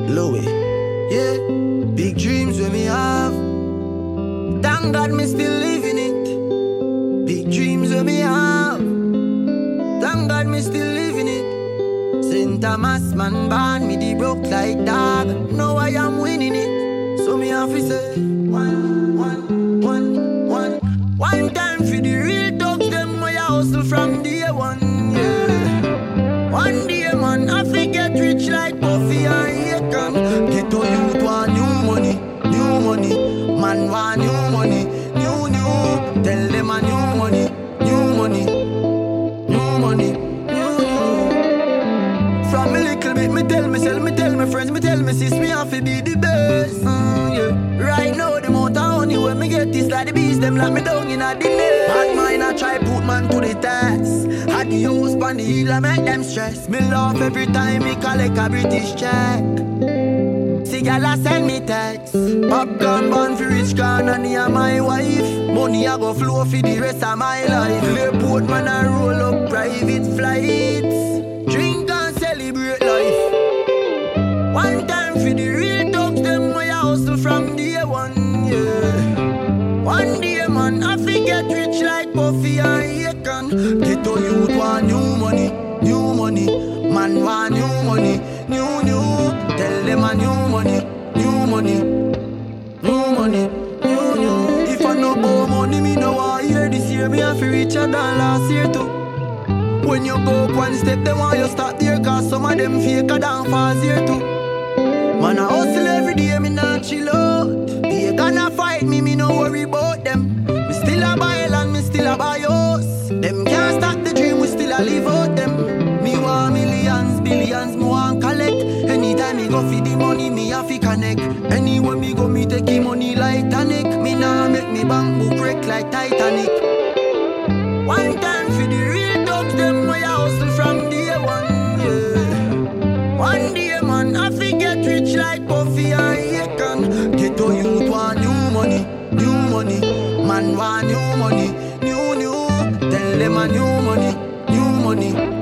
Louis. Yeah, big dreams when me have. Thank God me still living it. Big dreams when me have. Thank God me still living it. St. Thomas man born me the broke like dog. Now I am winning it. So me have to say one time for the real dogs, them where I hustle from day one. Yeah. One day man I forget rich like Puffy and Akon. Get to youth want new money, new money. Man want new money, new. Tell them a new money, new money, new money, new. From a little bit me tell myself, me tell my friends, me tell my sis, me have to be the best. Yeah. Right now the amount of honey when me get this like the bees, them like me down in a the net. Bad mind I try put man to the test. Had the house pan the hill I make them stress. Me laugh every time me collect a British check. See y'all send me text. Popcorn bun for rich can and near my wife. Money I go flow for the rest of my life. Airport man I roll up private flights. Drink and celebrate life. One time for the real dogs, them where I hustle from day one. Yeah. One day man I forget rich like Puffy and Akon. Get to youth want new money, new money. Man want new money, new. Tell them a new money, new money, new money, new. If I no borrow money, me no want hear this year. Me have to reach a than last year too. When you go up one step, they want you start there. Cause some of them fake a down fast here too. Man I hustle every day, me not chill out. They gonna fight me, me no worry about them. Me still a buy land, me still a buy house. Them can't stop the dream, we still a live out them. Me want millions, billions, me want collect. Anytime me go feed the money, me have to connect. Anywhere me go, me take the money like tonic. Me nah make me bank book break like Titanic. One time for the real dogs, them where I hustle from day one. Yeah. One day man, I forget rich like Puffy and Akon. Get to youth want new money, new money. Man want new money, new. Tell them a new money, new money.